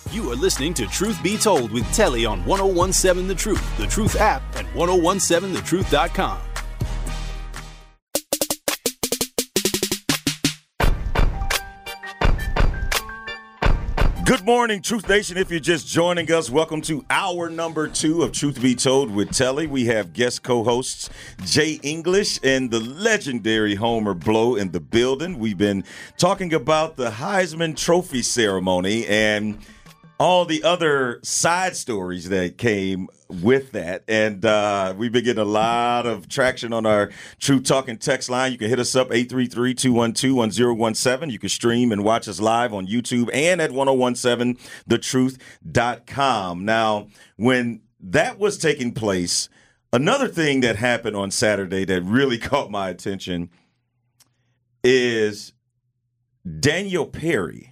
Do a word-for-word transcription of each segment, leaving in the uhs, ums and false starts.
You are listening to Truth Be Told with Telly on ten seventeen The Truth, The Truth app, and ten seventeen the truth dot com. Good morning, Truth Nation. If you're just joining us, welcome to hour number two of Truth Be Told with Telly. We have guest co-hosts Jay English and the legendary Homer Blow in the building. We've been talking about the Heisman Trophy ceremony and all the other side stories that came with that. And uh, we've been getting a lot of traction on our Truth Talking text line. You can hit us up, eight three three, two one two, one zero one seven. You can stream and watch us live on YouTube and at ten seventeen the truth dot com. Now, when that was taking place, another thing that happened on Saturday that really caught my attention is Daniel Perry.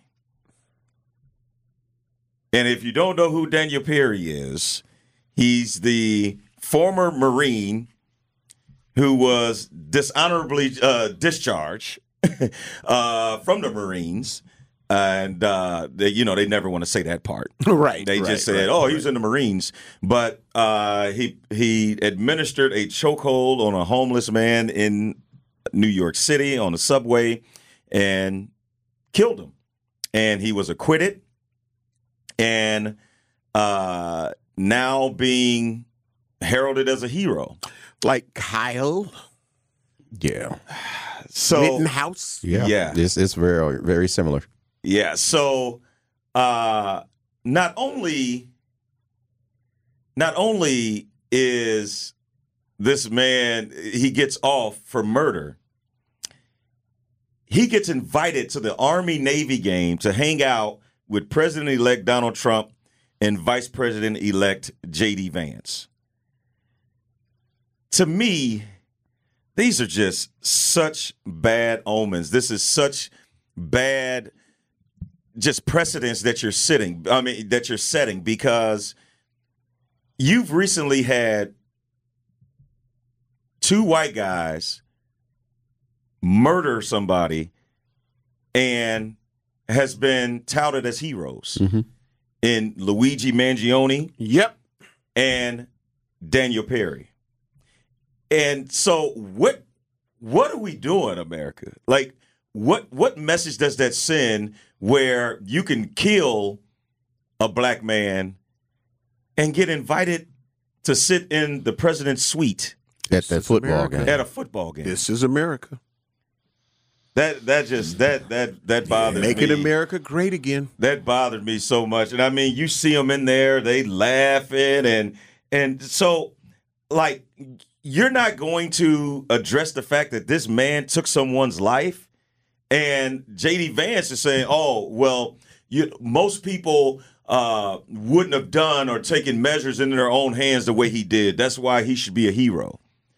And if you don't know who Daniel Perry is, he's the former Marine who was dishonorably uh, discharged uh, from the Marines. And, uh, they, you know, they never want to say that part. Right. They right, just said, right, oh, right. he was in the Marines. But uh, he, he administered a chokehold on a homeless man in New York City on the subway and killed him. And he was acquitted. And uh, now being heralded as a hero. Like Kyle. Yeah. So Rittenhouse. Yeah. Yeah. It's, it's very, very similar. Yeah. So uh, not only not only is this man, he gets off for murder, he gets invited to the Army-Navy game to hang out with President-elect Donald Trump and Vice President-elect J D Vance. To me, these are just such bad omens. This is such bad just precedents that you're sitting, I mean, that you're setting, because you've recently had two white guys murder somebody and has been touted as heroes Mm-hmm. in Luigi Mangione Yep. and Daniel Perry. And so what what are we doing, America? Like, what what message does that send where you can kill a black man and get invited to sit in the president's suite At that football America. game. at a football game? This is America. That that just that that that bothered me. Making America great again. That bothered me so much. And I mean, you see them in there, they laughing. And and so, like, you're not going to address the fact that this man took someone's life. And J D Vance is saying, oh, well, you, most people uh, wouldn't have done or taken measures in their own hands the way he did. That's why he should be a hero.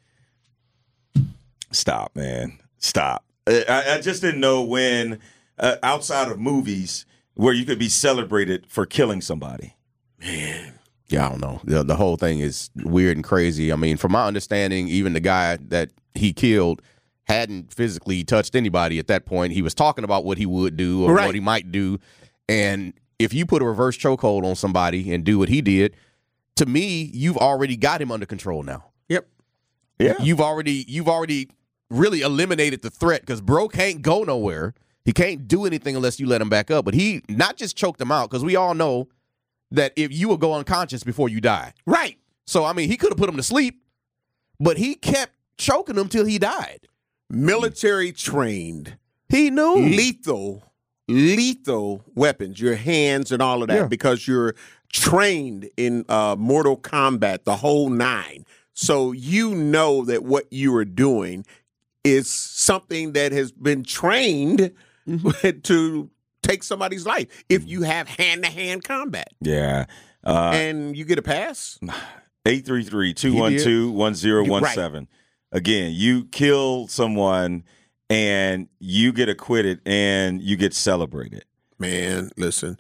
Stop, man. Stop. I, I just didn't know when, uh, outside of movies, where you could be celebrated for killing somebody. Man. Yeah, I don't know. The, the whole thing is weird and crazy. I mean, from my understanding, even the guy that he killed hadn't physically touched anybody at that point. He was talking about what he would do or Right. what he might do. And if you put a reverse chokehold on somebody and do what he did, to me, you've already got him under control now. Yep. Yeah. You've already you've already really eliminated the threat because bro can't go nowhere. He can't do anything unless you let him back up. But he not just choked him out, because we all know that if you will go unconscious before you die. Right. So, I mean, he could have put him to sleep, but he kept choking him till he died. Military trained. He knew. Lethal, lethal weapons, your hands and all of that, Yeah. because you're trained in uh, Mortal Kombat, the whole nine. So you know that what you are doing is something that has been trained Mm-hmm. to take somebody's life if you have hand-to-hand combat. Yeah. Uh, And you get a pass? eight three three, two one two, one zero one seven. Again, you kill someone and you get acquitted and you get celebrated. Man, listen.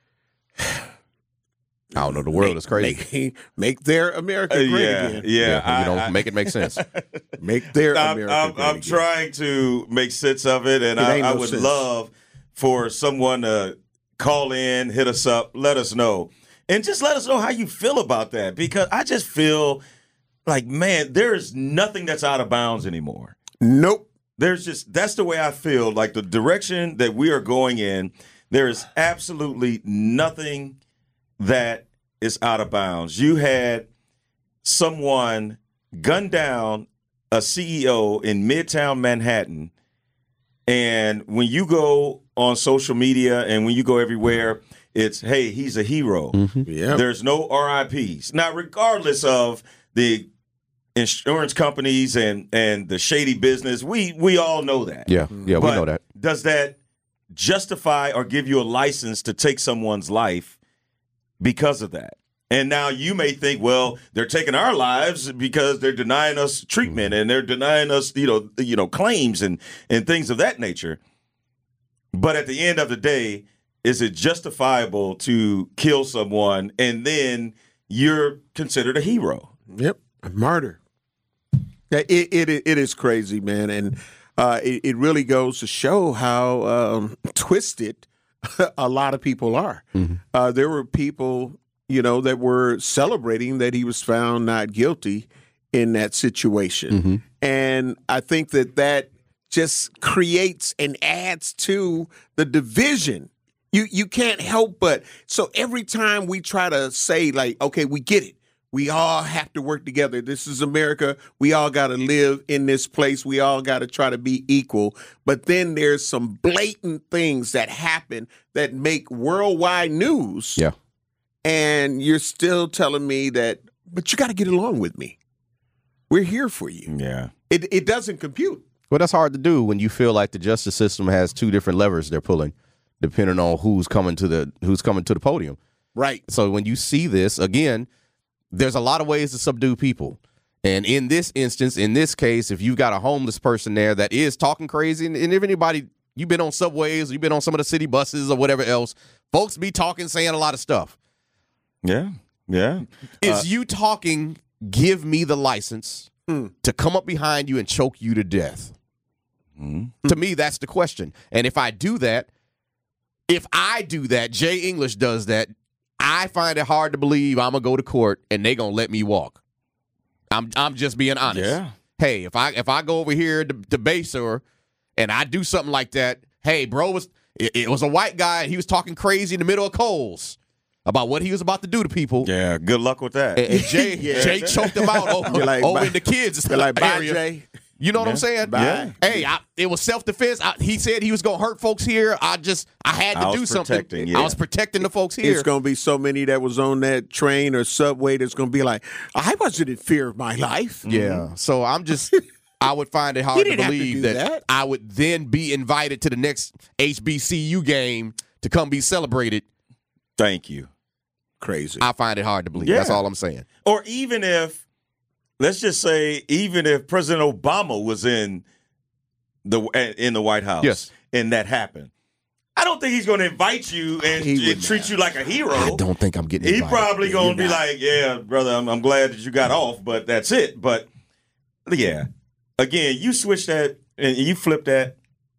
I don't know. The world make, is crazy. Make, make their America Uh, great yeah, again. yeah. you I- know, I- make it make sense. Make their I'm, America I'm, great I'm again. trying to make sense of it, and It I, ain't I no would sense. love for someone to call in, hit us up, let us know. And just let us know how you feel about that, because I just feel like, man, there is nothing that's out of bounds anymore. Nope. There's just, that's the way I feel, like the direction that we are going in, there is absolutely nothing that is out of bounds. You had someone gun down a C E O in Midtown Manhattan, and when you go on social media and when you go everywhere, it's, hey, he's a hero. Mm-hmm. Yep. There's no R I Ps. Now, regardless of the insurance companies and, and the shady business, we we all know that. Yeah, yeah, But we know that. Does that justify or give you a license to take someone's life because of that? And now you may think, well, they're taking our lives because they're denying us treatment and they're denying us, you know, you know, claims and, and things of that nature. But at the end of the day, is it justifiable to kill someone and then you're considered a hero? Yep, a martyr. It it it is crazy, man, and uh, it it really goes to show how um, twisted a lot of people are. Mm-hmm. Uh, there were people, you know, that were celebrating that he was found not guilty in that situation, mm-hmm. and I think that that just creates and adds to the division. You you can't help but, so every time we try to say, like, okay, we get it. We all have to work together. This is America. We all got to live in this place. We all got to try to be equal. But then there's some blatant things that happen that make worldwide news. Yeah. And you're still telling me that, but you got to get along with me. We're here for you. Yeah. It it doesn't compute. Well, that's hard to do when you feel like the justice system has two different levers they're pulling, depending on who's coming to the who's coming to the podium. Right. So when you see this, again, there's a lot of ways to subdue people. And in this instance, in this case, if you've got a homeless person there that is talking crazy, and, and if anybody, you've been on subways, you've been on some of the city buses or whatever else, folks be talking, saying a lot of stuff. Yeah. Yeah. Is Uh, you talking, give me the license mm. to come up behind you and choke you to death? Mm-hmm. To me, that's the question. And if I do that, if I do that, Jay English does that, I find it hard to believe I'm gonna go to court and they gonna let me walk. I'm I'm just being honest. Yeah. Hey, if I if I go over here to, to Baser and I do something like that, hey, bro, was it, it was a white guy and he was talking crazy in the middle of Coles about what he was about to do to people. Yeah. Good luck with that. And, and Jay Yeah. Jay choked him out over, like, over bye. in the kids' You're like, bye, area. Jay. You know what Yeah. I'm saying? Bye. Yeah. Hey, I, it was self-defense. I, he said he was going to hurt folks here. I just, I had to I do was something. protecting, yeah. I was protecting the folks here. It's going to be so many that was on that train or subway that's going to be like, I wasn't in fear of my life. Yeah. So I'm just, I would find it hard He to didn't have to believe do that, that. I would then be invited to the next H B C U game to come be celebrated. Thank you. Crazy. I find it hard to believe. Yeah. That's all I'm saying. Or even if, let's just say, even if President Obama was in the in the White House, Yes. and that happened, I don't think he's going to invite you and, He and wouldn't treat have. you like a hero. I don't think I'm getting He's invited. probably going to You're be not. like, yeah, brother, I'm, I'm glad that you got off, but that's it. But, yeah, again, you switch that and you flip that,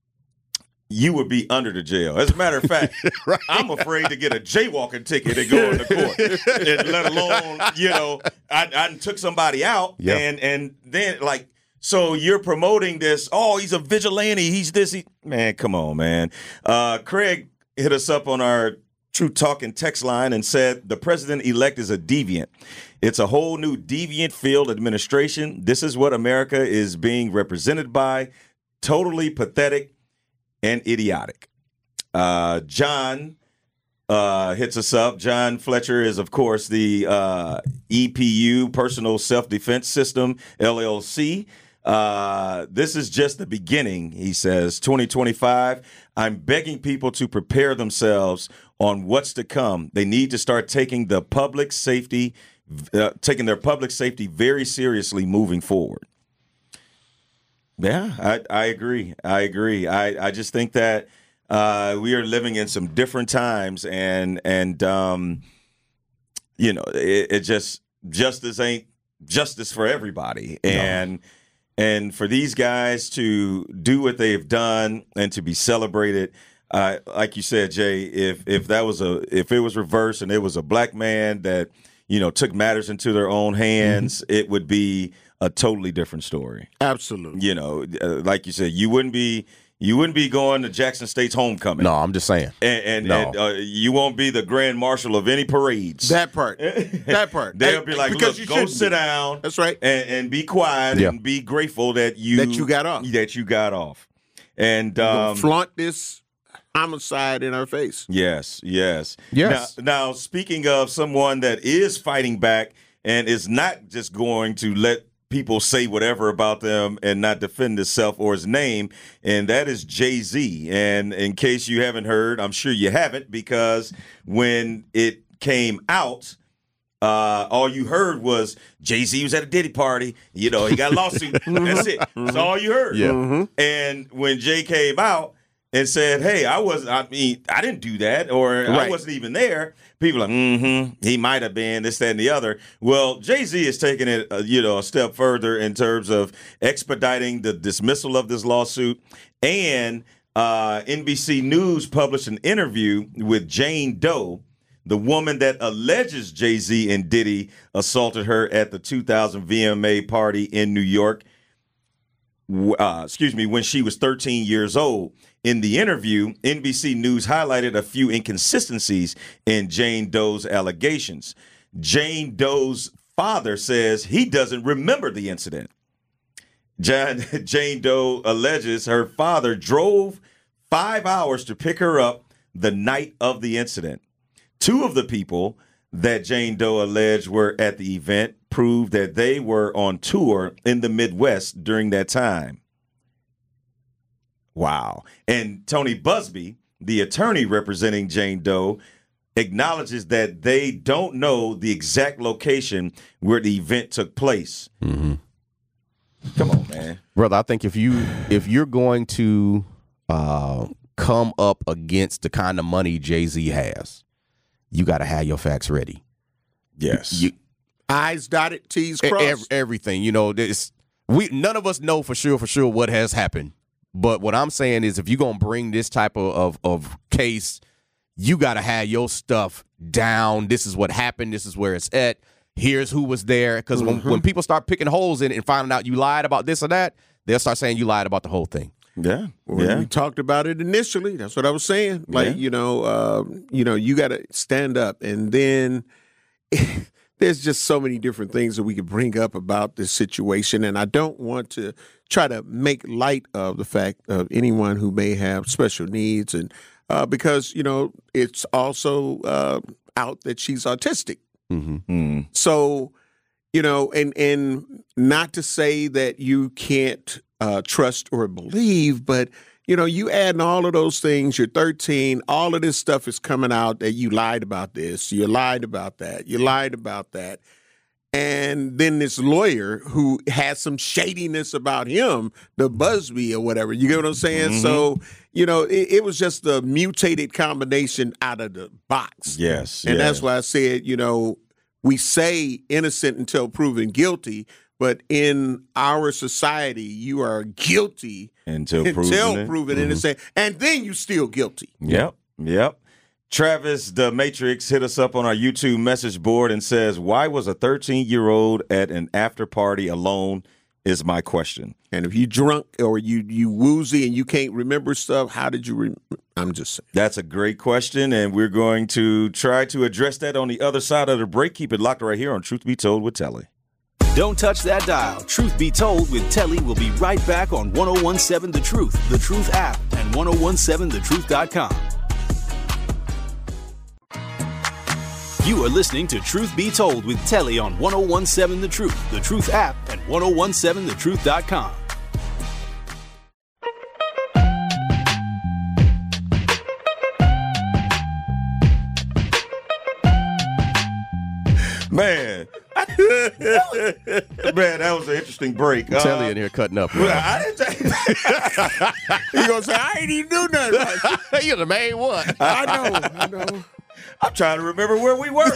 you would be under the jail. As a matter of fact, Right. I'm afraid to get a jaywalking ticket and go into court, and let alone, you know, I, I took somebody out, Yep. and and then, like, so you're promoting this, oh, he's a vigilante, he's this, he, man, come on, man. Uh, Craig hit us up on our True Talking text line and said, the president-elect is a deviant. It's a whole new deviant field administration. This is what America is being represented by. Totally pathetic and idiotic. Uh, John uh, hits us up. John Fletcher is, of course, the uh, E P U, Personal Self-Defense System, L L C. Uh, this is just the beginning, he says. twenty twenty-five, I'm begging people to prepare themselves on what's to come. They need to start taking the public safety, uh, taking their public safety very seriously moving forward. Yeah, I, I agree. I agree. I, I just think that uh, we are living in some different times, and and um, you know, it, it just justice ain't justice for everybody, and and for these guys to do what they've done and to be celebrated, uh, like you said, Jay, if if that was a if it was reversed and it was a black man that you know took matters into their own hands, mm-hmm. it would be a totally different story. Absolutely. You know, uh, like you said, you wouldn't be. You wouldn't be going to Jackson State's homecoming. No, I'm just saying. And, and, no. and uh, you won't be the grand marshal of any parades. That part. That part. They'll be like, because look, you go sit be. down. That's right. And, and be quiet yeah. and be grateful that you that you got off. That you got off. And um, flaunt this homicide in our face. Yes, yes. Yes. Now, now, speaking of someone that is fighting back and is not just going to let people say whatever about them and not defend himself or his name, and that is Jay-Z. And in case you haven't heard, I'm sure you haven't, because when it came out, uh, all you heard was Jay-Z was at a Diddy party. You know, he got a lawsuit. That's it. That's all you heard. Yeah. Mm-hmm. And when Jay came out and said, hey, I wasn't, I mean, I didn't do that, or right. I wasn't even there, people are like, mm-hmm, he might have been, this, that, and the other. Well, Jay-Z is taking it, uh, you know, a step further in terms of expediting the dismissal of this lawsuit. And uh, N B C News published an interview with Jane Doe, the woman that alleges Jay-Z and Diddy assaulted her at the two thousand V M A party in New York. Uh, excuse me, when she was thirteen years old. In the interview, N B C News highlighted a few inconsistencies in Jane Doe's allegations. Jane Doe's father says he doesn't remember the incident. Jan, Jane Doe alleges her father drove five hours to pick her up the night of the incident. Two of the people that Jane Doe alleged were at the event proved that they were on tour in the Midwest during that time. Wow. And Tony Busby, the attorney representing Jane Doe, acknowledges that they don't know the exact location where the event took place. Mm-hmm. Come on, man. Brother, I think if, you, if you're going to uh, come up against the kind of money Jay-Z has, you got to have your facts ready. Yes. You, Eyes dotted, T's crossed. Ev- everything. You know, this, we none of us know for sure, for sure what has happened. But what I'm saying is if you're going to bring this type of, of, of case, you got to have your stuff down. This is what happened. This is where it's at. Here's who was there. Because mm-hmm. when, when people start picking holes in it and finding out you lied about this or that, they'll start saying you lied about the whole thing. Yeah. Well, yeah. We talked about it initially. That's what I was saying. Like, yeah. you know, uh, you know, you got to stand up. And then there's just so many different things that we could bring up about this situation. And I don't want to try to make light of the fact of anyone who may have special needs. And uh, because, you know, it's also uh, out that she's autistic. Mm-hmm. Mm. So, you know, and, and not to say that you can't uh, trust or believe, but, you know, you adding all of those things, you're thirteen, all of this stuff is coming out that you lied about this, you lied about that, you lied about that. And then this lawyer who has some shadiness about him, the Busby or whatever, you get what I'm saying? Mm-hmm. So, you know, it, it was just a mutated combination out of the box. Yes. And yeah. that's why I said, you know, we say innocent until proven guilty, but in our society, you are guilty until proven, until proven mm-hmm. innocent, and then you still guilty. Yep, yep. Travis the Matrix hit us up on our YouTube message board and says, why was a thirteen-year-old at an after party alone is my question. And if you drunk or you you woozy and you can't remember stuff, how did you re- I'm just saying. That's a great question, and we're going to try to address that on the other side of the break. Keep it locked right here on Truth Be Told with Telly. Don't touch that dial. Truth Be Told with Telly will be right back on ten seventeen The Truth, The Truth app, and ten seventeen the truth dot com. You are listening to Truth Be Told with Telly on ten seventeen The Truth, The Truth app, and ten seventeen the truth dot com. Man. Man, that was an interesting break. Telly uh, in here cutting up. Well, I didn't take You gonna say I ain't even do nothing? You're the main one. I know, I know. I'm trying to remember where we were.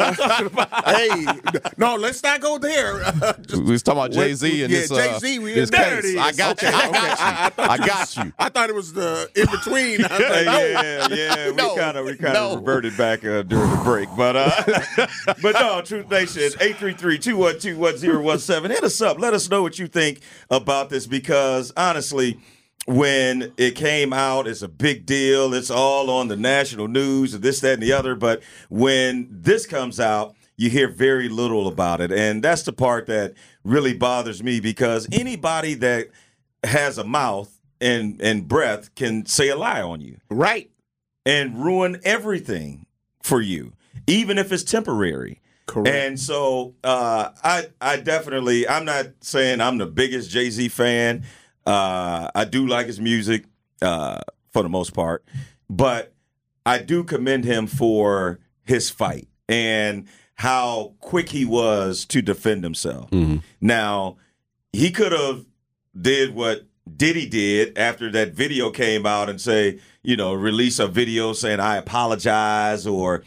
Hey, no, let's not go there. We was talking about Jay Z and yeah, this, uh, Jay-Z, we this in there. case. It is. I got Okay, you. I okay. got you. I, I thought I you got was- you. I thought it was the in between. I was like, no. yeah, yeah. We No. kind of we kind No. of reverted back uh, during the break, but uh, but no, Truth Nation, eight three three, two one two, one zero one seven. Hit us up. Let us know what you think about this because honestly, when it came out, it's a big deal. It's all on the national news and this, that, and the other. But when this comes out, you hear very little about it. And that's the part that really bothers me because anybody that has a mouth and, and breath can say a lie on you. Right. And ruin everything for you, even if it's temporary. Correct. And so uh, I I definitely, I'm not saying I'm the biggest Jay-Z fan. Uh, I do like his music uh, for the most part, but I do commend him for his fight and how quick he was to defend himself. Mm-hmm. Now, he could have did what Diddy did after that video came out and say, you know, release a video saying I apologize or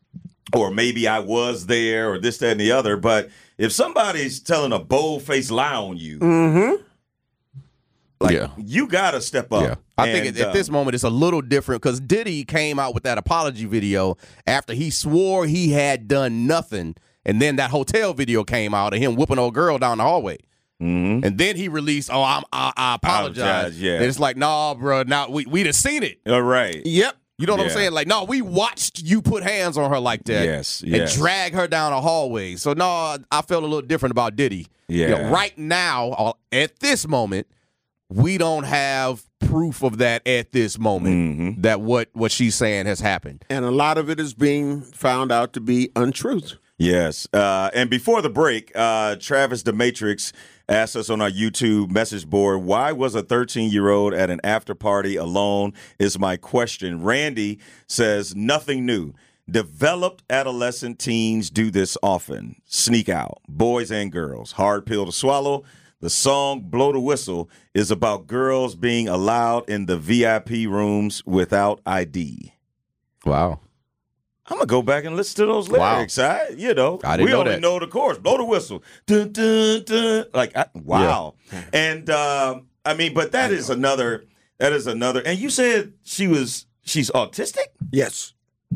or maybe I was there or this, that, and the other. But if somebody's telling a bold-faced lie on you, Mm-hmm. like Yeah. you got to step up. Yeah. I think And, at, at uh, this moment it's a little different because Diddy came out with that apology video after he swore he had done nothing, and then that hotel video came out of him whooping old girl down the hallway. mhm. And then he released, "Oh, I'm, I, I apologize." Apologize, yeah. And it's like, "Nah, bro, now we we done seen it." All right. Yep. You know what I'm Yeah. saying? Like, no, we watched you put hands on her like that. Yes, And yes. drag her down a hallway. So, no, I felt a little different about Diddy. You know, Yeah. right now, uh, at this moment, we don't have proof of that at this moment, Mhm. that what, what she's saying has happened. And a lot of it is being found out to be untruth. Yes. Uh, and before the break, uh, Travis the Matrix asked us on our YouTube message board, why was a thirteen-year-old at an after party alone is my question. Randy says, nothing new. Developed adolescent teens do this often. Sneak out. Boys and girls. Hard pill to swallow. The song Blow the Whistle is about girls being allowed in the V I P rooms without I D. Wow. I'm gonna go back and listen to those Wow. lyrics. I, you know, I didn't we know only that. know the chorus. Blow the whistle. Dun, dun, dun. Like, I, wow. And um, I mean, but that is another. That is another. And you said she was. She's autistic. Yes.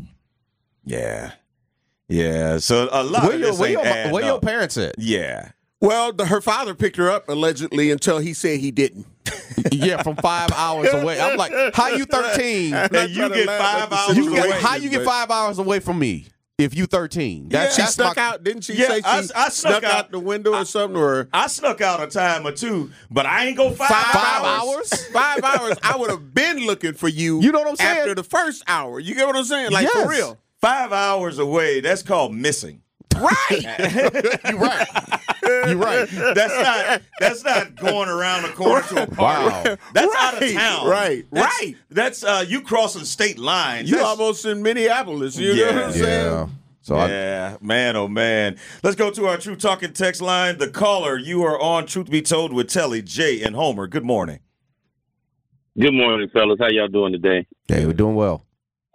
Yeah. Yeah. So a lot Where of your, this where ain't your, adding where your up. parents at? Yeah. Well, the, her father picked her up allegedly until he said he didn't. Yeah, from five hours away. I'm like, how you thirteen? And And you get five hours You get, away. how you get five hours away from me if you thirteen? That's, She that's snuck my, out, didn't she? Yeah, say she I- I snuck snuck out, out. the window or something? Or I snuck out a time or two, but I ain't go five, Five hours. hours? five hours, I would have been looking for you. You know what I'm saying? After the first hour, you get what I'm saying? Like Yes. for real, Five hours away. That's called missing. right? You're right. You're right. That's not. That's not going around the corner to a party. Wow. That's out of Right, town. right, That's, right. That's uh, you crossing state lines. You That's- almost in Minneapolis. You know Yeah. what I'm saying? Yeah. So I, Yeah, man, oh man. Let's go to our True Talking text line. The caller, you are on Truth Be Told with Telly, Jay, and Homer. Good morning. Good morning, fellas. How y'all doing today? hey, we're doing well.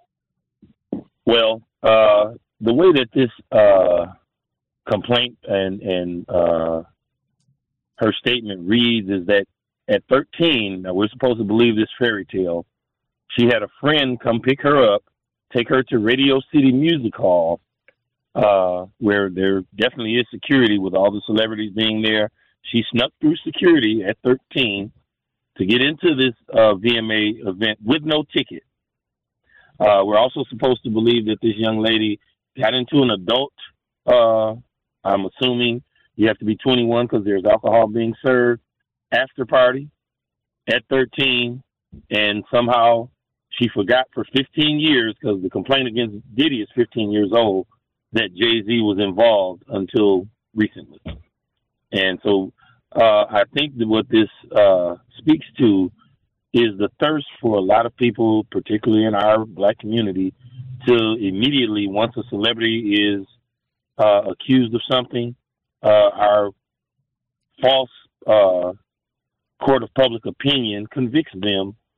Well, uh, the way that this uh, complaint and and uh, her statement reads is that at thirteen, now we're supposed to believe this fairy tale. She had a friend come pick her up, take her to Radio City Music Hall, uh, where there definitely is security with all the celebrities being there. She snuck through security at thirteen to get into this uh, V M A event with no ticket. Uh, we're also supposed to believe that this young lady got into an adult, uh, I'm assuming you have to be twenty-one because there's alcohol being served, after party at thirteen, and somehow she forgot for fifteen years, because the complaint against Diddy is fifteen years old, that Jay-Z was involved until recently. And so uh, I think that what this uh, speaks to is the thirst for a lot of people, particularly in our black community, to immediately, once a celebrity is uh, accused of something, uh, our false uh, court of public opinion convicts them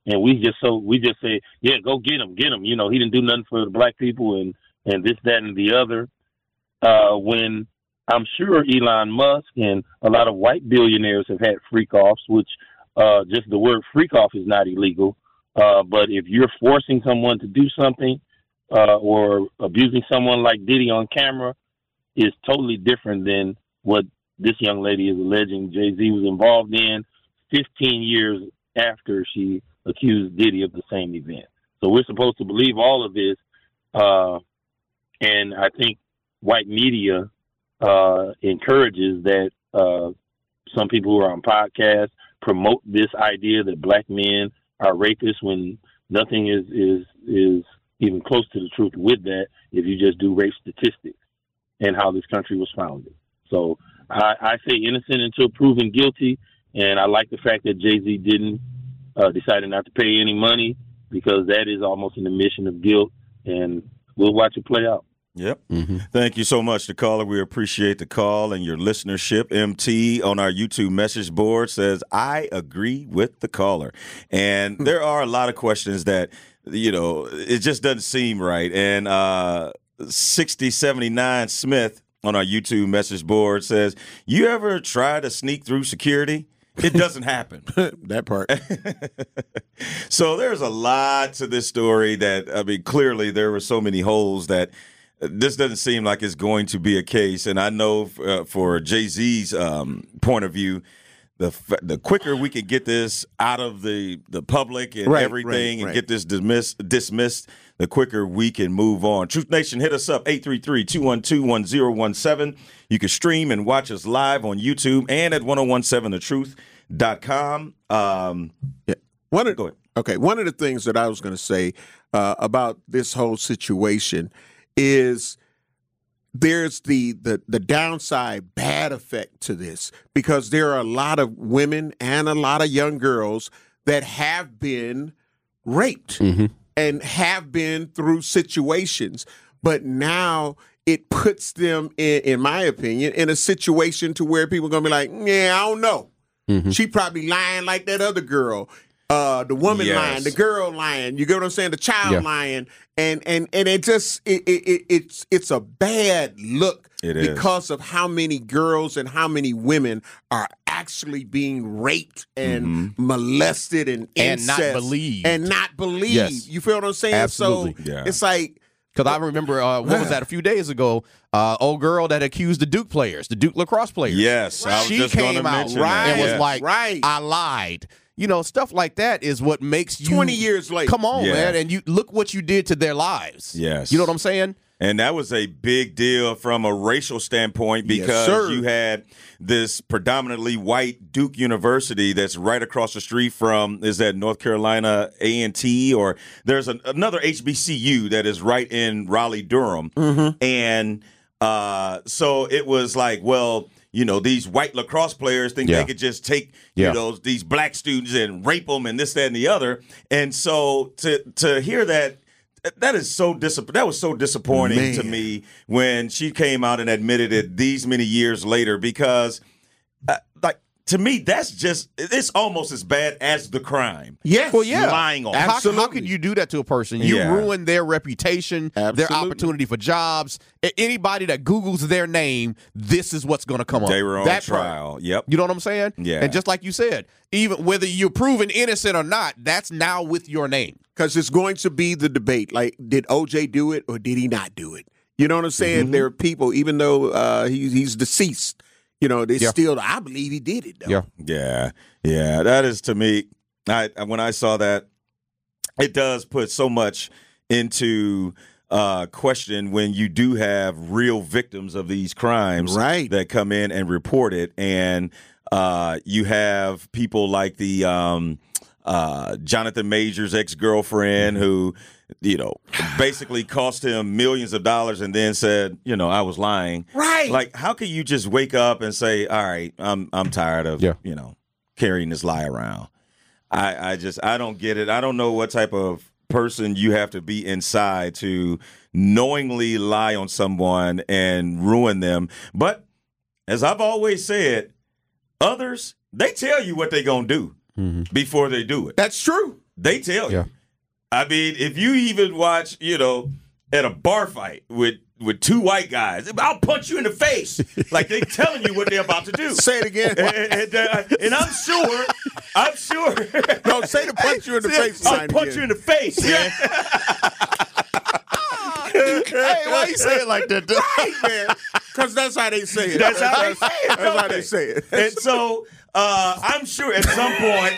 and we just so we just say, yeah, go get him, get him. You know, he didn't do nothing for the black people, and and this, that, and the other. Uh, when I'm sure Elon Musk and a lot of white billionaires have had freak offs, which uh, just the word freak off is not illegal. Uh, but if you're forcing someone to do something uh, or abusing someone like Diddy on camera, is totally different than what this young lady is alleging Jay-Z was involved in fifteen years after she accused Diddy of the same event. So we're supposed to believe all of this. Uh, and I think white media uh, encourages that uh, some people who are on podcasts promote this idea that black men are rapists when nothing is, is, is even close to the truth with that if you just do rape statistics and how this country was founded. So I, I say innocent until proven guilty, and I like the fact that Jay-Z didn't uh, decided not to pay any money, because that is almost an admission of guilt, and we'll watch it play out. Yep. Mm-hmm. Thank you so much, the caller. We appreciate the call and your listenership. M T on our YouTube message board says, I agree with the caller. And there are a lot of questions that, you know, it just doesn't seem right. And uh, sixty seventy-nine Smith on our YouTube message board says, you ever try to sneak through security? It doesn't happen. That part. So there's a lot to this story that, I mean, clearly there were so many holes that this doesn't seem like it's going to be a case. And I know uh, for Jay-Z's um, point of view, the the quicker we can get this out of the, the public and right, everything right, and right. get this dismissed, dismissed, the quicker we can move on. Truth Nation, hit us up, eight three three, two one two, one zero one seven. You can stream and watch us live on YouTube and at ten seventeen the truth dot com. Um, yeah. One of, go ahead. Okay, one of the things that I was going to say uh, about this whole situation is there's the, the the downside bad effect to this, because there are a lot of women and a lot of young girls that have been raped mm-hmm. and have been through situations, but now it puts them in, in my opinion, in a situation to where people are going to be like, yeah, I don't know. Mm-hmm. She probably lying like that other girl. Uh, the woman yes. lying, the girl lying, you get what I'm saying? The child yeah. lying, and and and it just it, it, it it's it's a bad look it is. because of how many girls and how many women are actually being raped and mm-hmm. molested and and incest, not believed and not believed. Yes. You feel what I'm saying? Absolutely. So yeah. it's like. Because I remember, uh, what was that, a few days ago, uh, old girl that accused the Duke players, the Duke lacrosse players. Yes, right. I was she just came gonna out mention right, that. and was yes. like, right. I lied. You know, stuff like that is what makes you. twenty years later. Come on, yeah. man. And you look what you did to their lives. Yes. You know what I'm saying? And that was a big deal from a racial standpoint, because yes, you had this predominantly white Duke University that's right across the street from, is that North Carolina A and T, or there's an, another H B C U that is right in Raleigh-Durham. Mm-hmm. And uh, so it was like, well, you know, these white lacrosse players think yeah. they could just take, yeah. you know, these black students and rape them and this, that, and the other. And so to to hear that, That is so dis- That was so disappointing Man. to me when she came out and admitted it these many years later, because, uh, like, to me, that's just, it's almost as bad as the crime. Yes. Well, yeah. Lying on. How, Absolutely. how could you do that to a person? You Yeah. ruin their reputation, their Absolutely. opportunity for jobs. A- Anybody that Googles their name, this is what's going to come up. They were on that trial. Part. Yep. You know what I'm saying? Yeah. And just like you said, even whether you're proven innocent or not, that's now with your name. Because it's going to be the debate. Like, did O J do it or did he not do it? You know what I'm saying? Mm-hmm. There are people, even though uh, he, he's deceased, you know, they Yeah. still, I believe he did it, though. Yeah. Yeah. Yeah. That is, to me, I when I saw that, it does put so much into uh, question when you do have real victims of these crimes Right. that come in and report it. And uh, you have people like the um, uh, Jonathan Major's ex-girlfriend who, you know, basically cost him millions of dollars and then said, you know, I was lying. Right. Like, how can you just wake up and say, all right, I'm I'm tired of, Yeah. you know, carrying this lie around? I, I just, I don't get it. I don't know what type of person you have to be inside to knowingly lie on someone and ruin them. But as I've always said, others, they tell you what they're going to do mm-hmm. before they do it. That's true. They tell you. Yeah. I mean, if you even watch, you know, at a bar fight with with two white guys, I'll punch you in the face. Like they telling you what they're about to do. Say it again. And, and, uh, and I'm sure, I'm sure. No, say the punch you in the face I'll line punch again. you in the face, man. Hey, why you say it like that? Dude? Right, man. Because that's how they say it. That's how they say it. That's don't how they say it. And so uh, I'm sure at some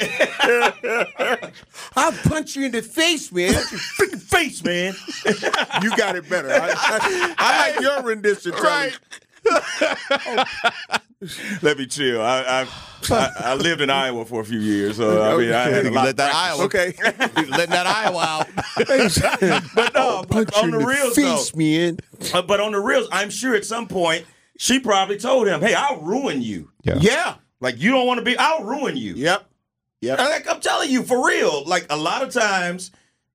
point, I'll punch you in the face, man. freaking face, man. You got it better. I, I, I like your rendition, Charlie. Right. Let me chill. I, I I I lived in Iowa for a few years, so I mean I had a lot. Let that Iowa. Okay. Letting that Iowa out. But no, Punch but on you the in real the face, though, man. uh, but on the real, I'm sure at some point she probably told him, "Hey, I'll ruin you. Yeah. Yeah. Like you don't want to be. I'll ruin you." Yep. Yep. Like I'm telling you, for real. Like a lot of times,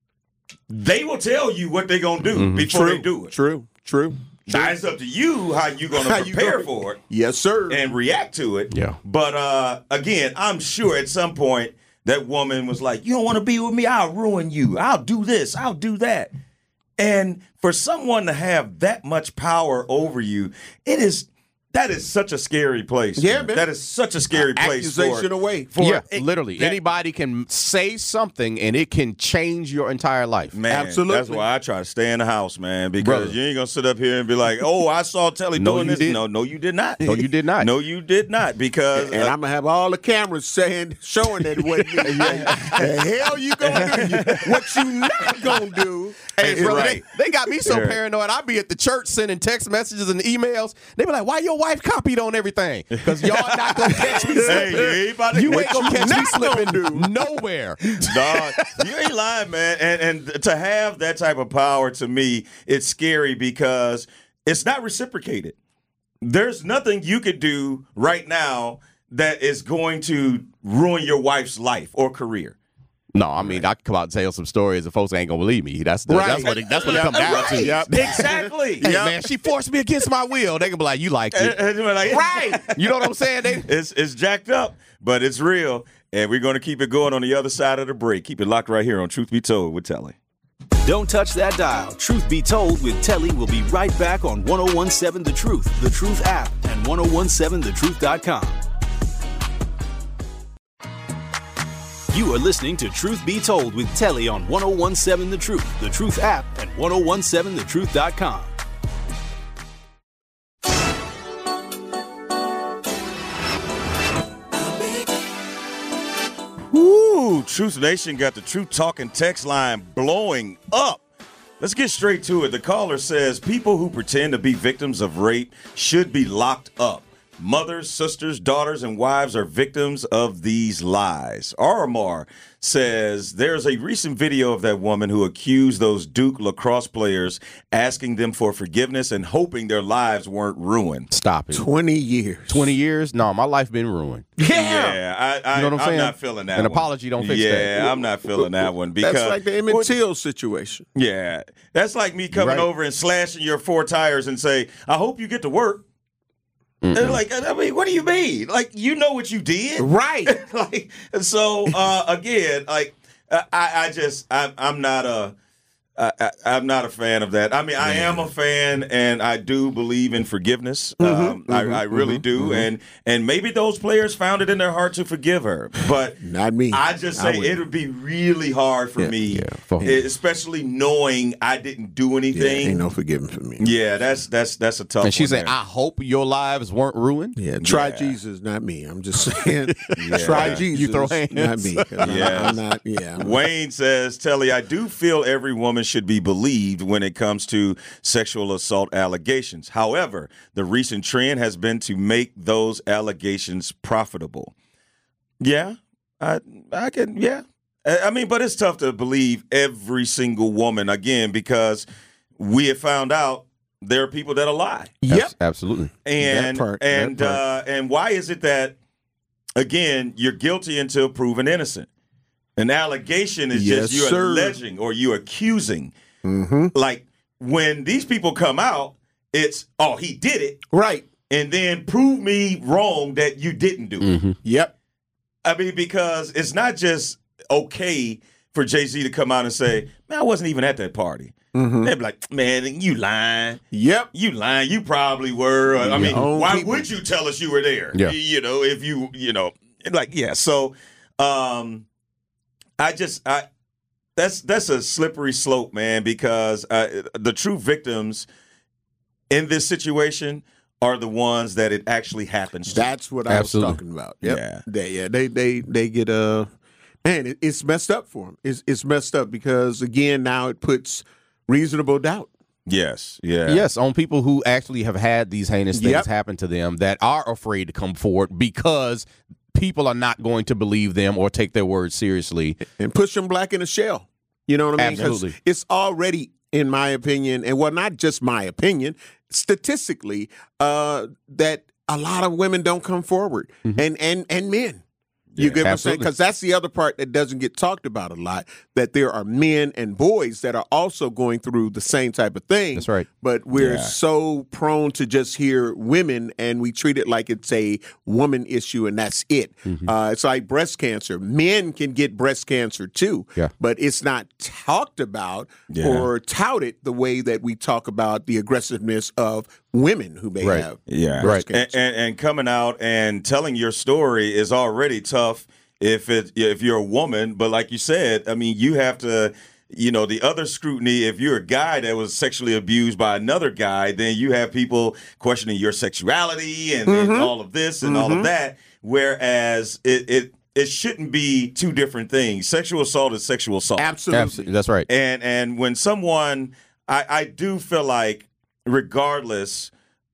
they will tell you what they're gonna do Mm-hmm. before True. they do it. True. True. Now it's up to you how you're gonna How you prepare gonna- for it Yes, sir. and react to it. Yeah. But uh, again, I'm sure at some point that woman was like, "You don't want to be with me? I'll ruin you. I'll do this. I'll do that." And for someone to have that much power over you, it is that is such a scary place. Yeah, man. That is such a scary place. Accusation for, away. For Yeah, it- literally. that- Anybody can say something and it can change your entire life. Man, Absolutely. That's why I try to stay in the house, man, because Brother. you ain't gonna sit up here and be like, "Oh, I saw Telly No, doing you this." didn't. No, no, you did not. No, you did not. No, you did not. Because And uh, I'm gonna have all the cameras saying, showing that it wasn't me. The hell you gonna do? What you not gonna do? Hey, is brother, right. they, they got me so Yeah. paranoid. I be at the church sending text messages and emails. They be like, "Why your wife copied on everything?" Because y'all not gonna catch me hey, slipping. you ain't about to You ain't gonna catch me not gonna slipping nowhere. Dog, you ain't lying, man. And and to have that type of power, to me, it's scary because it's not reciprocated. There's nothing you could do right now that is going to ruin your wife's life or career. No, I mean I can come out and tell some stories and folks ain't gonna believe me. That's the, Right. that's what it, that's what it come down Right. to. Yep. Exactly. Hey man, she forced me against my will. They can be like, "You like And- it, and we're like, Right. you know what I'm saying?" They, It's it's jacked up, but it's real, and we're going to keep it going on the other side of the break. Keep it locked right here on Truth Be Told with Telly. Don't touch that dial. Truth Be Told with Telly will be right back on ten seventeen The Truth, The Truth app, and ten seventeen the truth dot com. You are listening to Truth Be Told with Telly on ten seventeen The Truth, The Truth app, and ten seventeen the truth dot com. Woo! Truth Nation got the Truth Talking text line blowing up. Let's get straight to it. The caller says people who pretend to be victims of rape should be locked up. Mothers, sisters, daughters, and wives are victims of these lies. Aramar says there's a recent video of that woman who accused those Duke lacrosse players, asking them for forgiveness and hoping their lives weren't ruined. stop it. Twenty years. Twenty years? No, my life been ruined. Yeah, I, I, You know what I'm I'm saying? not feeling that An one. apology don't fix yeah, that. Yeah, I'm not feeling that one because That's like the Emmett Till situation. Yeah, that's like me coming Right. over and slashing your four tires and say, "I hope you get to work." Mm-mm. They're like, I mean, what do you mean? Like, you know what you did, Right. like, so uh, again, like, I, I just, I'm, I'm not a, I, I, I'm not a fan of that. I mean, I am a fan, and I do believe in forgiveness. um, I, I really do, and and maybe those players found it in their heart to forgive her, but Not me. I just I say wouldn't. it would be really hard for Yeah, me, yeah, for- e- especially knowing I didn't do Yeah, anything. ain't no forgiving for me. Yeah, that's that's that's a tough. And she one said, there. "I hope your lives weren't ruined." Yeah, try Yeah. Jesus, not me. I'm just saying, try Jesus, You throw hands. not me. 'Cause I'm- Yeah. I'm not. Yeah, I'm- Wayne says, Telly, I do feel every woman should be believed when it comes to sexual assault allegations. However, the recent trend has been to make those allegations profitable. Yeah, I I can, yeah. I I mean, but it's tough to believe every single woman, again, because we have found out there are people that'll lie. Yep. Abs- absolutely. And That part, that and part. uh, and why is it that again you're guilty until proven innocent? An allegation is Yes, just you're sir. alleging or you're accusing. Mm-hmm. Like when these people come out, it's oh he did it, Right. and then prove me wrong that you didn't do it. Mm-hmm. Yep. I mean, because it's not just okay for Jay-Z to come out and say, man, I wasn't even at that party. Mm-hmm. They'd be like, man, you lying. Yep. You lying. You probably were. I mean, own why people. would you tell us you were there? Yeah. You know, if you, you know, like, yeah. So um, I just, I that's that's a slippery slope, man, because uh, the true victims in this situation are the ones that it actually happens to. That's what I Absolutely. was talking about. Yep. Yeah. They, yeah. They, they, they get uh, man, it, it's messed up for them. It's, it's messed up because again, now it puts reasonable doubt. Yes. Yeah. Yes, on people who actually have had these heinous things Yep. happen to them that are afraid to come forward because people are not going to believe them or take their words seriously. And push them black in a shell. You know what I mean? 'Cause Absolutely. it's already, in my opinion, and well, not just my opinion, statistically, uh, that a lot of women don't come forward, Mm-hmm. and and and men. You Yeah, get what I'm saying? absolutely. Because that's the other part that doesn't get talked about a lot, that there are men and boys that are also going through the same type of thing. That's right. But we're Yeah. so prone to just hear women, and we treat it like it's a woman issue, and that's it. Mm-hmm. Uh, it's like breast cancer. Men can get breast cancer too, Yeah. but it's not talked about Yeah. or touted the way that we talk about the aggressiveness of women who may Right. have Yeah, breast And, cancer. and and coming out and telling your story is already tough if it if you're a woman. But like you said, I mean, you have to, you know, the other scrutiny. If you're a guy that was sexually abused by another guy, then you have people questioning your sexuality and, and all of this and all of that. Whereas it it it shouldn't be two different things. Sexual assault is sexual assault. Absolutely. Absolutely. That's right. And and when someone, I, I do feel like, regardless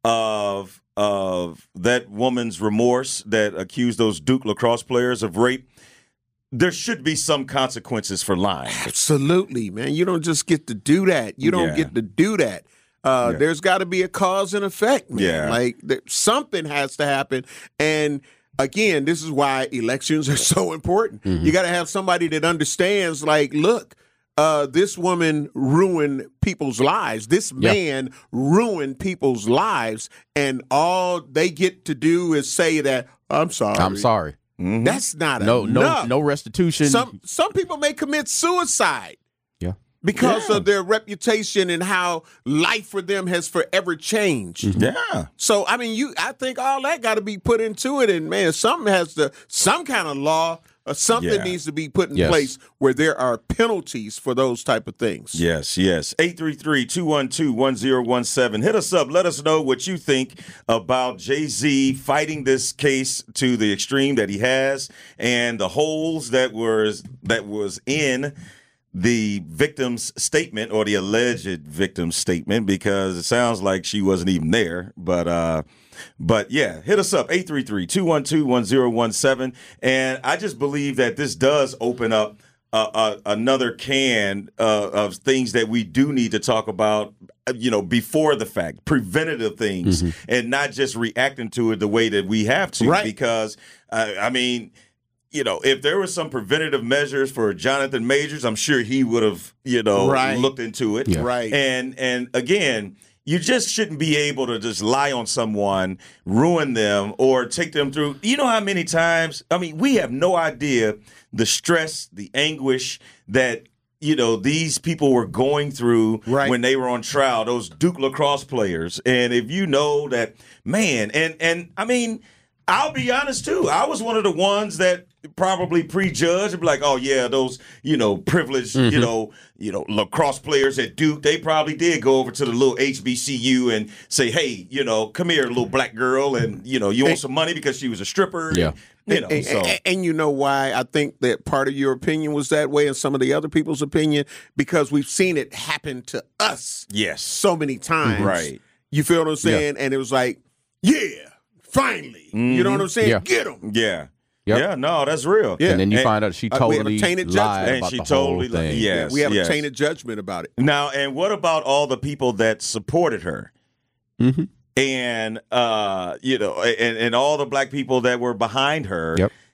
of of that woman's remorse that accused those Duke lacrosse players of rape, there should be some consequences for lying. Absolutely, man. You don't just get to do that. You don't Yeah. get to do that. Uh, Yeah. There's got to be a cause and effect, man. Yeah. Like there, something has to happen. And again, this is why elections are so important. Mm-hmm. You got to have somebody that understands, like, look, uh, this woman ruined people's lives. This man ruined people's lives. And all they get to do is say that, I'm sorry. I'm sorry. That's not No, enough. no, no restitution. Some some people may commit suicide yeah. because of their reputation and how life for them has forever changed. Yeah. So I mean, you I think all that got to be put into it, and man, something has to, some kind of law or something Yeah. needs to be put in Yes. place where there are penalties for those type of things. Yes, yes. eight three three, two one two, one zero one seven. Hit us up. Let us know what you think about Jay-Z fighting this case to the extreme that he has and the holes that was that was in the victim's statement, or the alleged victim's statement, because it sounds like she wasn't even there. But uh But yeah, hit us up, eight three three, two one two, one zero one seven. And I just believe that this does open up uh, uh, another can uh, of things that we do need to talk about, you know, before the fact, preventative things, and not just reacting to it the way that we have to. Right. Because, uh, I mean, you know, if there was some preventative measures for Jonathan Majors, I'm sure he would have, you know, Right. looked into it. Yeah. Right. And and again, you just shouldn't be able to just lie on someone, ruin them, or take them through. You know how many times, I mean, we have no idea the stress, the anguish that, you know, these people were going through Right. when they were on trial, those Duke lacrosse players. And if you know that, man, and and I mean, I'll be honest too, I was one of the ones that probably prejudged and be like, oh yeah, those, you know, privileged, you know, you know, lacrosse players at Duke, they probably did go over to the little H B C U and say, hey, you know, come here, little black girl, and you know, you want some money because she was a stripper. Yeah. And, you know, and, so and- and you know why I think that part of your opinion was that way and some of the other people's opinion, because we've seen it happen to us yes. so many times. Right. You feel what I'm saying? And it was like, yeah, finally. You know what I'm saying? Yeah. Get them. Yeah. Yep. Yeah, no, that's real. Yeah. And then you And- find out she uh, we have a totally tainted lied judgment. And about she the totally whole li- thing. yeah. Yes, we have yes. a tainted judgment about it. Now, and what about all the people that supported her? Mhm. And uh, you know, and, and all the black people that were behind her. Yep.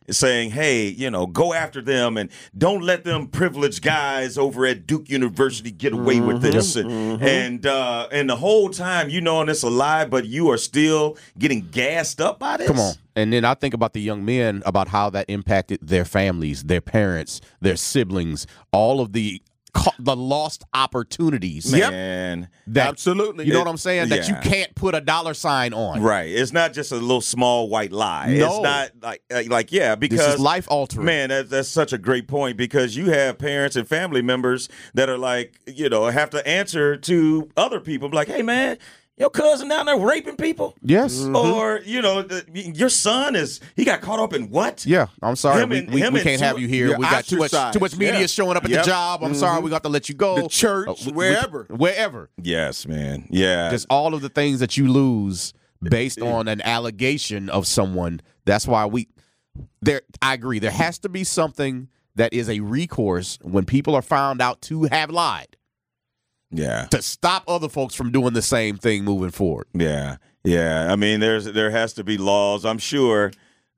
saying, hey, you know, go after them and don't let them privileged guys over at Duke University get away mm-hmm, with this. And mm-hmm. and, uh, and the whole time you knowing it's a lie, but you are still getting gassed up by this. Come on. And then I think about the young men, about how that impacted their families, their parents, their siblings, all of the the lost opportunities. Man. That, absolutely. You know it, what I'm saying? That yeah. you can't put a dollar sign on. Right. It's not just a little small white lie. No. It's not like, like yeah, because. This is life altering. Man, that, that's such a great point, because you have parents and family members that are like, you know, have to answer to other people like, hey, man, your cousin down there raping people? Yes. Mm-hmm. Or, you know, the, your son is, he got caught up in what? Yeah. I'm sorry. Him we and, we, him we and can't two, have you here. We got too much too much media yeah. showing up at yep. the job. I'm mm-hmm. sorry. We got to let you go. The church, uh, we, wherever. We, wherever. Yes, man. Yeah. Just all of the things that you lose based on an allegation of someone. That's why we, there. I agree. There has to be something that is a recourse when people are found out to have lied. Yeah. To stop other folks from doing the same thing moving forward. Yeah. Yeah. I mean, there's there has to be laws. I'm sure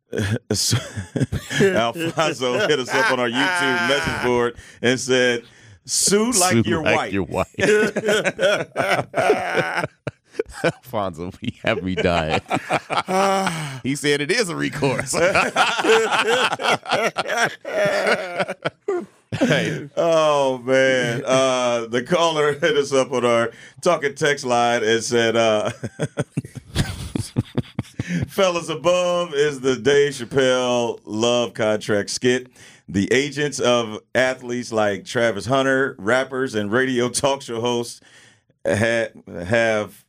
Alfonso hit us up on our YouTube message board and said, sue like sue you're like white. You're white. Alfonso, he have me dying. He said it is a recourse. Hey. Oh, man. Uh, the caller hit us up on our talking text line and said, uh, fellas, above is the Dave Chappelle love contract skit. The agents of athletes like Travis Hunter, rappers, and radio talk show hosts ha- have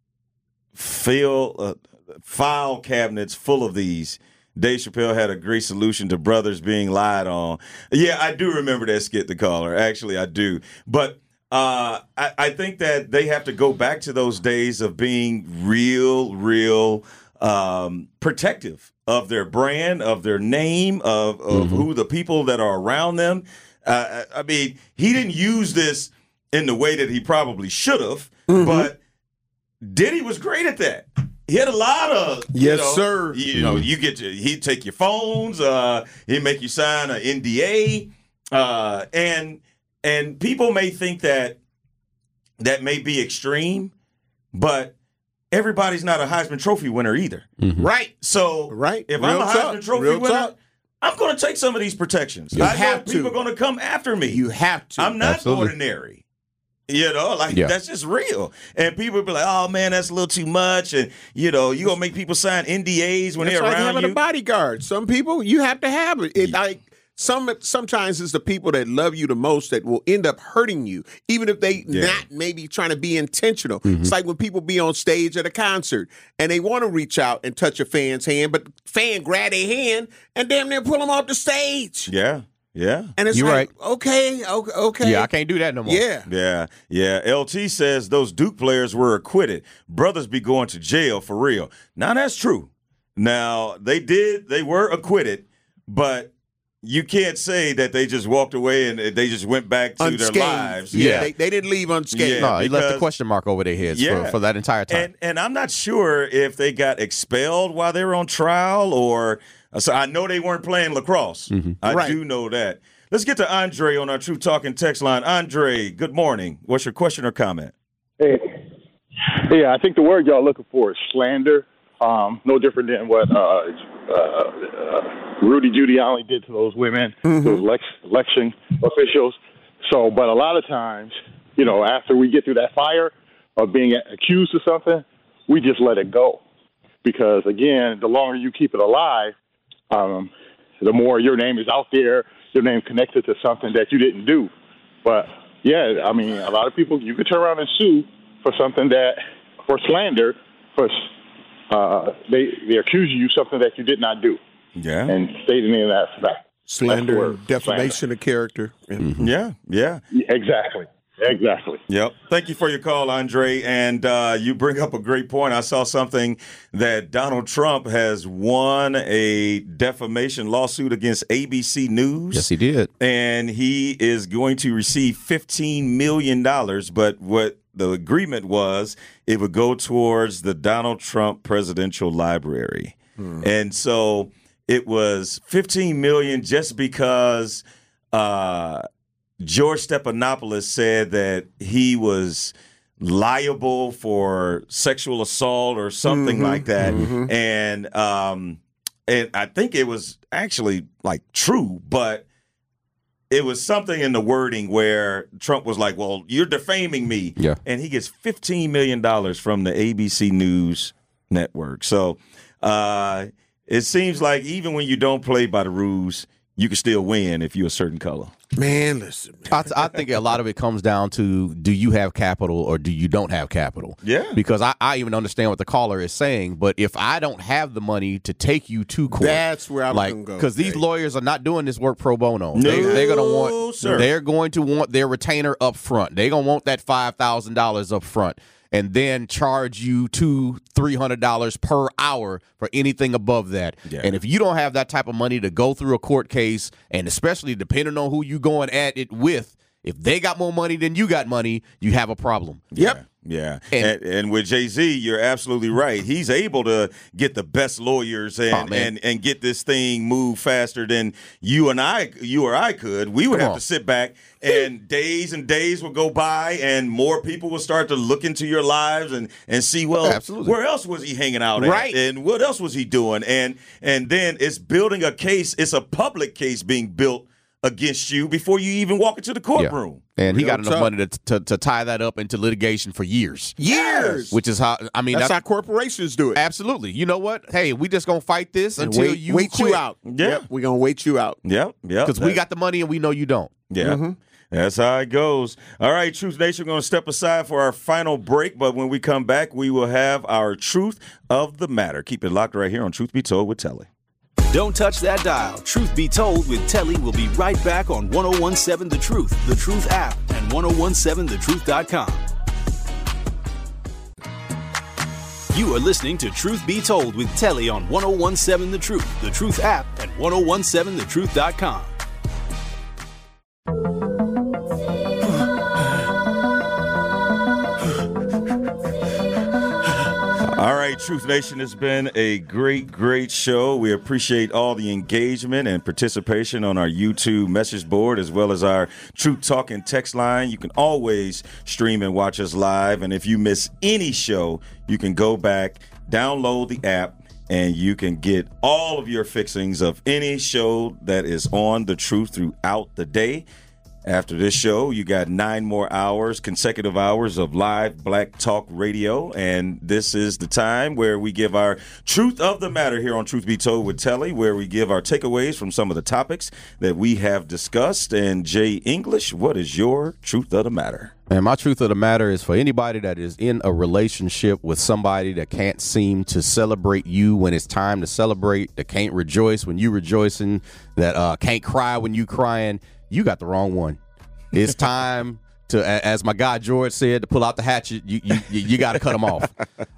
fil- uh, file cabinets full of these. Dave Chappelle had a great solution to brothers being lied on. Yeah, I do remember that skit, the caller. Actually, I do. But uh, I, I think that they have to go back to those days of being real, real um, protective of their brand, of their name, of, of mm-hmm. who the people that are around them. Uh, I mean, he didn't use this in the way that he probably should have, mm-hmm. but Diddy was great at that. He had a lot of yes, you know, sir. You know, you get to, he'd take your phones. Uh, he'd make you sign an N D A, uh, and and people may think that that may be extreme, but everybody's not a Heisman Trophy winner either, mm-hmm. right? So, right, if Real I'm a talk. Heisman Trophy Real winner, talk. I'm going to take some of these protections. You I have know to. people are going to come after me. You have to. I'm not Absolutely. ordinary. You know, like yeah. that's just real. And people be like, oh, man, that's a little too much. And, you know, you going to make people sign N D As when That's they're like around having you. a bodyguard. Some people, you have to have it. It like some Sometimes it's the people that love you the most that will end up hurting you, even if they Yeah. not maybe trying to be intentional. Mm-hmm. It's like when people be on stage at a concert and they want to reach out and touch a fan's hand, but fan grab their hand and damn near pull them off the stage. Yeah, yeah. And it's You're like, right. okay, okay, okay. Yeah, I can't do that no more. Yeah. Yeah, yeah. L T says those Duke players were acquitted. Brothers be going to jail for real. Now, that's true. Now, they did, they were acquitted, but you can't say that they just walked away and they just went back to Unscathed. their lives. Yeah, Yeah. They, they didn't leave unscathed. Yeah. No, he left because- a question mark over their heads Yeah. for, for that entire time. And and I'm not sure if they got expelled while they were on trial or so. I know they weren't playing lacrosse. Mm-hmm. I Right. do know that. Let's get to Andre on our True Talking text line. Andre, good morning. What's your question or comment? Hey, yeah, I think the word y'all looking for is slander. Um, no different than what uh, uh, uh, Rudy Giuliani did to those women, Mm-hmm. those election, election officials. So, but a lot of times, you know, after we get through that fire of being accused of something, we just let it go. Because, again, the longer you keep it alive, um, the more your name is out there, your name connected to something that you didn't do. But, yeah, I mean, a lot of people, you could turn around and sue for something that, for slander, for uh, they, they accuse you of something that you did not do. Yeah. And stating in that fact. Slander, word, defamation of character. Mm-hmm. Yeah, yeah. Exactly. Exactly. Yep. Thank you for your call, Andre. And uh, you bring up a great point. I saw something that Donald Trump has won a defamation lawsuit against A B C News. Yes, he did. And he is going to receive fifteen million dollars. But what the agreement was, it would go towards the Donald Trump Presidential Library. Hmm. And so it was fifteen million dollars just because uh, George Stephanopoulos said that he was liable for sexual assault or something mm-hmm. like that. Mm-hmm. And um, and I think it was actually like true, but it was something in the wording where Trump was like, well, you're defaming me. Yeah. And he gets fifteen million dollars from the A B C News network. So uh, it seems like even when you don't play by the rules, you can still win if you're a certain color. Man, listen. Man. I, th- I think a lot of it comes down to, do you have capital or do you don't have capital? Yeah. Because I, I even understand what the caller is saying, but if I don't have the money to take you to court, that's where I'm like, going to go. Because these lawyers are not doing this work pro bono. No, they, they're going to want. Sir. They're going to want their retainer up front. They're going to want that five thousand dollars up front, and then charge you two, three hundred dollars per hour for anything above that. Yeah. And if you don't have that type of money to go through a court case, and especially depending on who you going at it with, if they got more money than you got money, you have a problem. Yep. Yeah. Yeah, and, and, and with Jay-Z, you're absolutely right. He's able to get the best lawyers and, oh, and, and get this thing moved faster than you and I, you or I could. We would Come have on. to sit back, and days and days would go by, and more people would start to look into your lives and, and see, well, Absolutely. where else was he hanging out at? Right. And what else was he doing? And and then it's building a case. It's a public case being built against you before you even walk into the courtroom. Yeah. And he Real got enough tough. money to, to to tie that up into litigation for years. Years. Which is how, I mean, that's, that's, how corporations do it. absolutely. You know what? Hey, we just going to fight this And until wait, you wait quit. you out. Yeah. Yep, we're going to wait you out. Yep, yep. Because we got the money and we know you don't. Yeah. Mm-hmm. That's how it goes. All right, Truth Nation, we're going to step aside for our final break, but when we come back, we will have our Truth of the Matter. Keep it locked right here on Truth Be Told with Telly. Don't touch that dial. Truth Be Told with Telly will be right back on ten seventeen The Truth, The Truth app, and ten seventeen the truth dot com. You are listening to Truth Be Told with Telly on ten seventeen The Truth, The Truth app, and ten seventeen the truth dot com. All right, Truth Nation, it's been a great, great show. We appreciate all the engagement and participation on our YouTube message board as well as our Truth Talking text line. You can always stream and watch us live. And if you miss any show, you can go back, download the app, and you can get all of your fixings of any show that is on The Truth throughout the day. After this show, you got nine more hours, consecutive hours of live Black Talk Radio. And this is the time where we give our Truth of the Matter here on Truth Be Told with Telly, where we give our takeaways from some of the topics that we have discussed. And Jay English, what is your Truth of the Matter? And my truth of the matter is for anybody that is in a relationship with somebody that can't seem to celebrate you when it's time to celebrate, that can't rejoice when you rejoicing, that uh, can't cry when you crying, you got the wrong one. It's time to, as my guy George said, to pull out the hatchet. You you, you got to cut them off.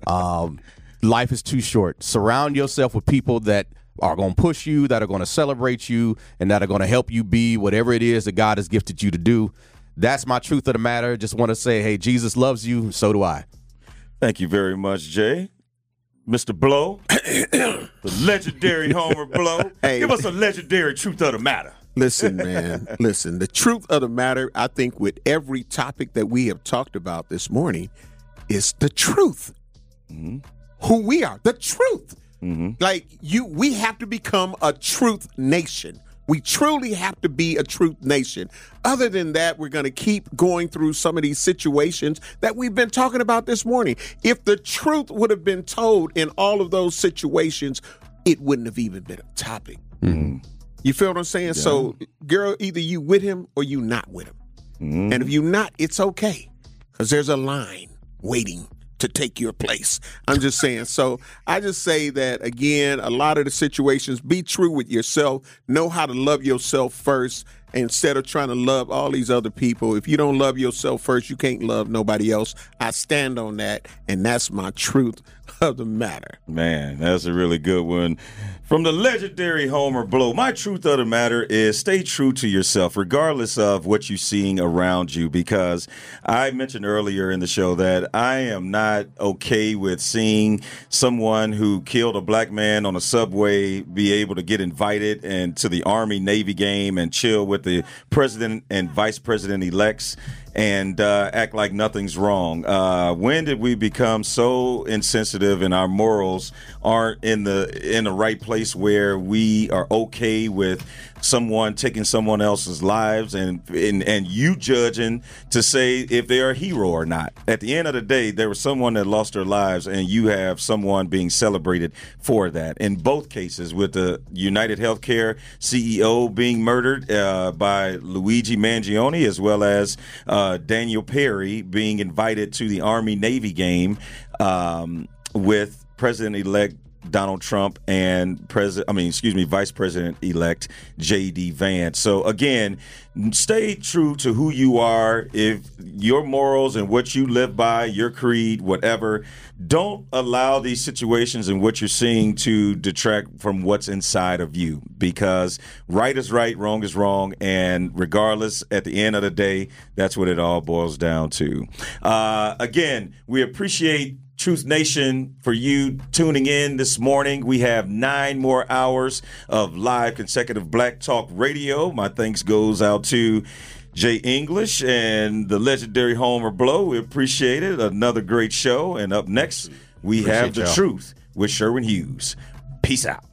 Um, life is too short. Surround yourself with people that are going to push you, that are going to celebrate you, and that are going to help you be whatever it is that God has gifted you to do. That's my truth of the matter. Just want to say, hey, Jesus loves you. So do I. Thank you very much, Jay. Mister Blow, the legendary Homer Blow. Hey. Give us a legendary Truth of the Matter. Listen, man, listen. The truth of the matter, I think, with every topic that we have talked about this morning, is the truth. Mm-hmm. Who we are, the truth. Mm-hmm. Like you, we have to become a truth nation. We truly have to be a truth nation. Other than that, we're going to keep going through some of these situations that we've been talking about this morning. If the truth would have been told in all of those situations, it wouldn't have even been a topic. Mm-hmm. You feel what I'm saying? Yeah. So, girl, either you with him or you not with him. Mm-hmm. And if you not, it's okay. Because there's a line waiting to take your place. I'm just saying. So I just say that, again, a lot of the situations, be true with yourself. Know how to love yourself first instead of trying to love all these other people. If you don't love yourself first, you can't love nobody else. I stand on that, and that's my truth. of the matter. Man, that's a really good one. From the legendary Homer Blow, my truth of the matter is stay true to yourself, regardless of what you're seeing around you, because I mentioned earlier in the show that I am not okay with seeing someone who killed a black man on a subway be able to get invited and to the Army-Navy game and chill with the president and vice president-elects and uh, act like nothing's wrong. Uh, when did we become so insensitive and our morals aren't in the in the right place where we are okay with someone taking someone else's lives and, and and you judging to say if they're a hero or not? At the end of the day, there was someone that lost their lives, and you have someone being celebrated for that. In both cases, with the United Healthcare C E O being murdered uh, by Luigi Mangione, as well as uh, Daniel Perry being invited to the Army-Navy game um, with President-elect Donald Trump and President, I mean, excuse me, Vice President-elect J D Vance. So again, stay true to who you are. If your morals and what you live by, your creed, whatever, don't allow these situations and what you're seeing to detract from what's inside of you, because right is right, wrong is wrong, and regardless, at the end of the day, that's what it all boils down to. Uh, again, we appreciate Truth Nation for you tuning in this morning. We have nine more hours of live consecutive Black Talk Radio. My thanks goes out to Jay English and the legendary Homer Blow. We appreciate it. Another great show. And up next, we appreciate have The y'all. Truth with Sherwin Hughes. Peace out.